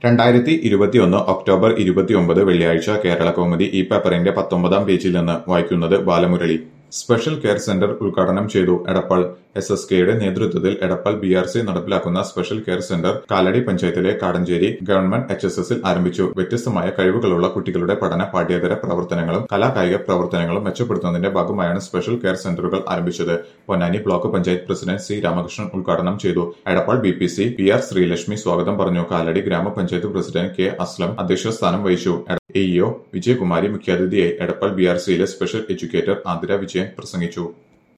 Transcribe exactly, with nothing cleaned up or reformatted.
രണ്ടായിരത്തി ഇരുപത്തിയൊന്ന് ഒക്ടോബർ ഇരുപത്തിയൊമ്പത് വെള്ളിയാഴ്ച കേരളകൗമുദി ഈ പേപ്പറിന്റെ പത്തൊമ്പതാം പേജിൽ നിന്ന് വായിക്കുന്നത് ബാലമുരളി. സ്പെഷ്യൽ കെയർ സെന്റർ ഉദ്ഘാടനം ചെയ്തു. എടപ്പാൾ എസ് എസ് കെയുടെ നേതൃത്വത്തിൽ എടപ്പാൾ ബി ആർ സി നടപ്പിലാക്കുന്ന സ്പെഷ്യൽ കെയർ സെന്റർ കാലടി പഞ്ചായത്തിലെ കാടഞ്ചേരി ഗവൺമെന്റ് എച്ച് എസ് എസിൽ ആരംഭിച്ചു. വ്യത്യസ്തമായ കഴിവുകളുള്ള കുട്ടികളുടെ പഠന പാഠ്യേതര പ്രവർത്തനങ്ങളും കലാകായിക പ്രവർത്തനങ്ങളും മെച്ചപ്പെടുത്തുന്നതിന്റെ ഭാഗമായാണ് സ്പെഷ്യൽ കെയർ സെന്ററുകൾ ആരംഭിച്ചത്. Ponnani block panchayat president C Ramakrishnan ഉദ്ഘാടനം ചെയ്തു. Edappal B P C P R Sreelakshmi സ്വാഗതം പറഞ്ഞു. കാലടി ഗ്രാമപഞ്ചായത്ത് പ്രസിഡന്റ് കെ അസ്ലം അധ്യക്ഷ സ്ഥാനം വഹിച്ചു. എ ഇഒ വിജയകുമാരി മുഖ്യാതിഥിയായി. എടപ്പാൾ ബി ആർ സിയിലെ സ്പെഷ്യൽ എഡ്യൂക്കേറ്റർ ആതിര വിജയൻ പ്രസംഗിച്ചു.